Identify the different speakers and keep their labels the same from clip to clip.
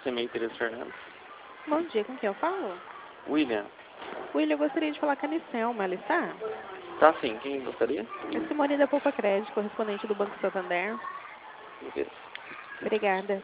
Speaker 1: CMEI Tereza Fernandes.
Speaker 2: Bom dia, com quem eu falo?
Speaker 1: William.
Speaker 2: William, eu gostaria de falar com a Nicelma, ela está?
Speaker 1: Tá sim, quem gostaria?
Speaker 2: É Simone da Poupa Crédito, correspondente do Banco Santander.
Speaker 1: Beleza.
Speaker 2: Obrigada.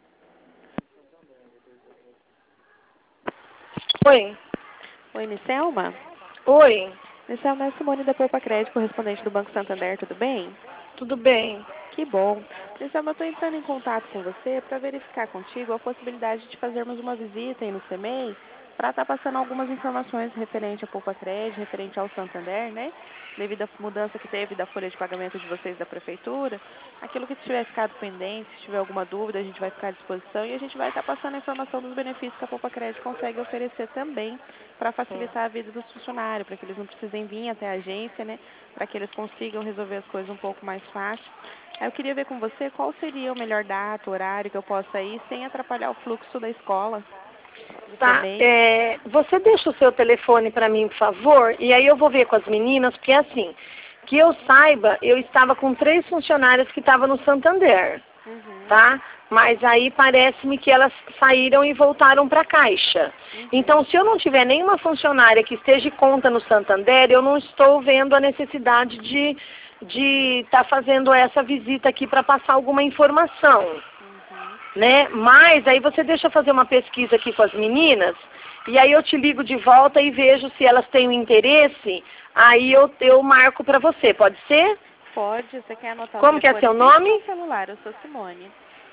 Speaker 3: Oi.
Speaker 2: Oi, Nicelma?
Speaker 3: Oi.
Speaker 2: Nicelma, é a Simone da Poupa Crédito, correspondente do Banco Santander, tudo bem?
Speaker 3: Tudo bem?
Speaker 2: Que bom. Nicelma, eu estou entrando em contato com você para verificar contigo a possibilidade de fazermos uma visita aí no CMEI para estar passando algumas informações referente à Poupa Crédito, referente ao Santander, né? Devido à mudança que teve da folha de pagamento de vocês da Prefeitura. Aquilo que tiver ficado pendente, se tiver alguma dúvida, a gente vai ficar à disposição e a gente vai estar passando a informação dos benefícios que a Poupa Crédito consegue oferecer também para facilitar a vida dos funcionários, para que eles não precisem vir até a agência, né? Para que eles consigam resolver as coisas um pouco mais fácil. Eu queria ver com você qual seria o melhor data, horário que eu possa ir sem atrapalhar o fluxo da escola.
Speaker 3: Tá, você deixa o seu telefone para mim, por favor, e aí eu vou ver com as meninas, porque assim, que eu saiba, eu estava com 3 funcionárias que estavam no Santander, tá? Mas aí parece-me que elas saíram e voltaram para a Caixa. Então, se eu não tiver nenhuma funcionária que esteja em conta no Santander, eu não estou vendo a necessidade de estar fazendo essa visita aqui para passar alguma informação. Né? Mas aí você deixa eu fazer uma pesquisa aqui com as meninas, e aí eu te ligo de volta e vejo se elas têm um interesse, aí eu marco para você, pode ser?
Speaker 2: Pode, você quer anotar
Speaker 3: Como que é seu nome?
Speaker 2: O celular, eu sou Simone.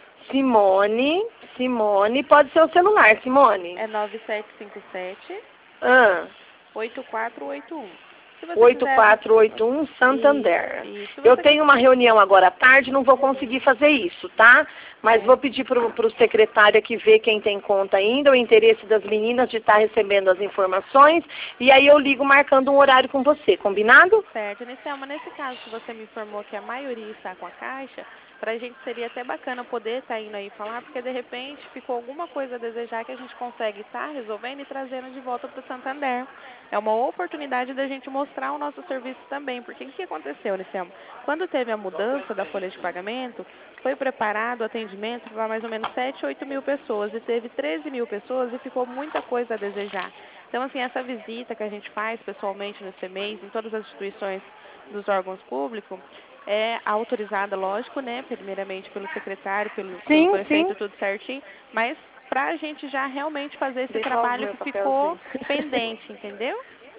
Speaker 3: Simone, pode ser o celular, Simone.
Speaker 2: É 9757
Speaker 3: Ah.
Speaker 2: 8481.
Speaker 3: 8481 Santander. Eu tenho uma reunião agora à tarde, não vou conseguir fazer isso, tá? Mas vou pedir para o secretário aqui ver quem tem conta ainda, o interesse das meninas de estar recebendo as informações, e aí eu ligo marcando um horário com você, combinado?
Speaker 2: Certo. Nicelma, nesse caso que você me informou que a maioria está com a Caixa, para a gente seria até bacana poder estar indo aí falar, porque de repente ficou alguma coisa a desejar que a gente consegue estar resolvendo e trazendo de volta para o Santander. É uma oportunidade da gente mostrar o nosso serviço também, porque o que aconteceu, Nicelma? Quando teve a mudança da folha de pagamento, foi preparado o atendimento para mais ou menos 7, 8 mil pessoas e teve 13 mil pessoas e ficou muita coisa a desejar. Então, assim, essa visita que a gente faz pessoalmente no CMEI, em todas as instituições dos órgãos públicos, é autorizada, lógico, né, primeiramente pelo secretário, pelo prefeito, tudo certinho, mas para a gente já realmente fazer esse trabalho que ficou pendente, entendeu?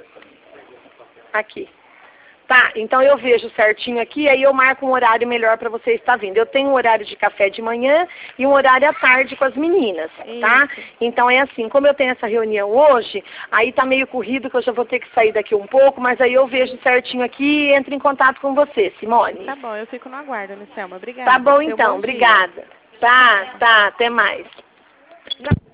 Speaker 3: Aqui. Tá, então eu vejo certinho aqui, aí eu marco um horário melhor para você estar vindo. Eu tenho um horário de café de manhã e um horário à tarde com as meninas, tá? Então é assim, como eu tenho essa reunião hoje, aí tá meio corrido que eu já vou ter que sair daqui um pouco, mas aí eu vejo certinho aqui e entro em contato com você, Simone.
Speaker 2: Tá bom, eu fico no aguardo, Nicelma. Obrigada.
Speaker 3: Tá bom então, obrigada. Tá, até mais.